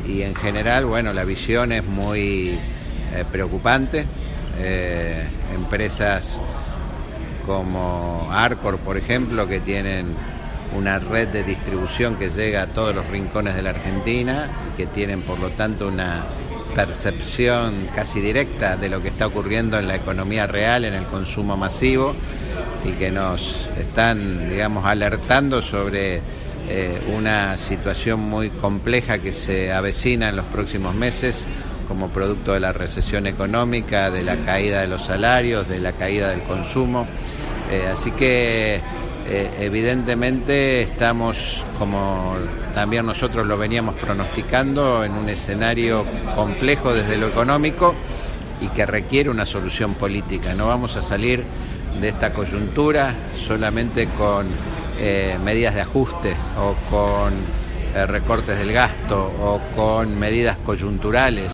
y en general, bueno, la visión es muy preocupante. Empresas como Arcor, por ejemplo, que tienen una red de distribución que llega a todos los rincones de la Argentina y que tienen, por lo tanto, una percepción casi directa de lo que está ocurriendo en la economía real, en el consumo masivo, y que nos están, digamos, alertando sobre una situación muy compleja que se avecina en los próximos meses como producto de la recesión económica, de la caída de los salarios, de la caída del consumo. Así que evidentemente estamos, como también nosotros lo veníamos pronosticando, en un escenario complejo desde lo económico y que requiere una solución política. No vamos a salir de esta coyuntura solamente con medidas de ajuste o con recortes del gasto o con medidas coyunturales.